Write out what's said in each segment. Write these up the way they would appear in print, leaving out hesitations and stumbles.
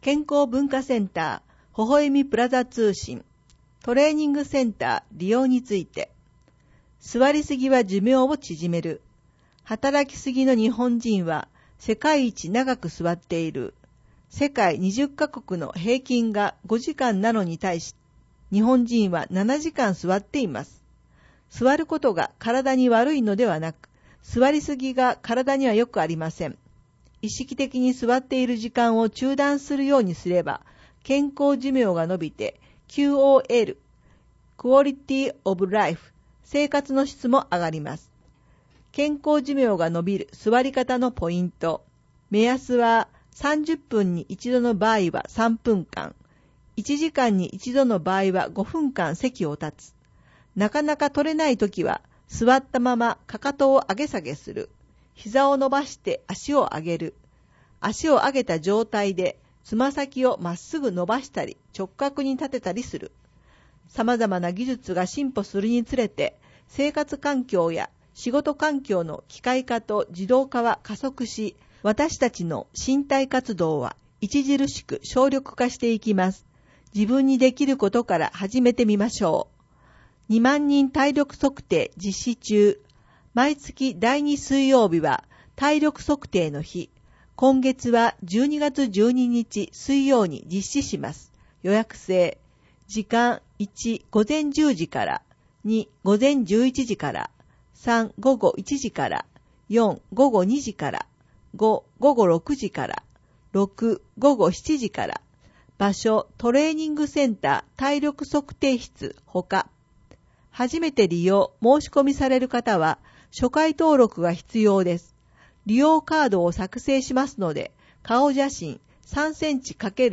健康文化センター、微笑みプラザ通信、トレーニングセンター利用について、座りすぎは寿命を縮める。働きすぎの日本人は世界一長く座っている。世界20カ国の平均が5時間なのに対し、日本人は7時間座っています。座ることが体に悪いのではなく、座りすぎが体には良くありません。意識的に座っている時間を中断するようにすれば、健康寿命が伸びて、QOL、Quality of Life、生活の質も上がります。健康寿命が伸びる座り方のポイント。目安は30分に一度の場合は3分間、1時間に一度の場合は5分間席を立つ。なかなか取れないときは、座ったままかかとを上げ下げする。膝を伸ばして足を上げる。足を上げた状態でつま先をまっすぐ伸ばしたり直角に立てたりする。様々な技術が進歩するにつれて生活環境や仕事環境の機械化と自動化は加速し、私たちの身体活動は著しく省力化していきます。自分にできることから始めてみましょう。2万人体力測定実施中。毎月第2水曜日は体力測定の日。今月は12月12日水曜に実施します。予約制。時間1、午前10時から、2、午前11時から、3、午後1時から、4、午後2時から、5、午後6時から、6、午後7時から。場所、トレーニングセンター体力測定室ほか。初めて利用、申し込みされる方は、初回登録が必要です。利用カードを作成しますので、顔写真3センチ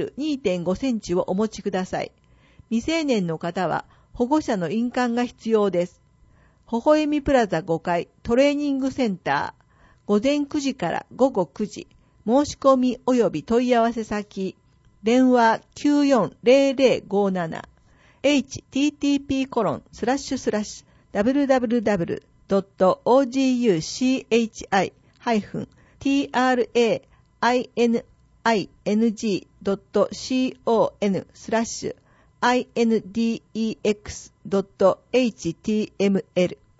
×2.5 センチをお持ちください。未成年の方は保護者の印鑑が必要です。微笑みプラザ5階トレーニングセンター、午前9時から午後9時、申し込み及び問い合わせ先、電話 940057 http://www.oguchi-train.com/index.html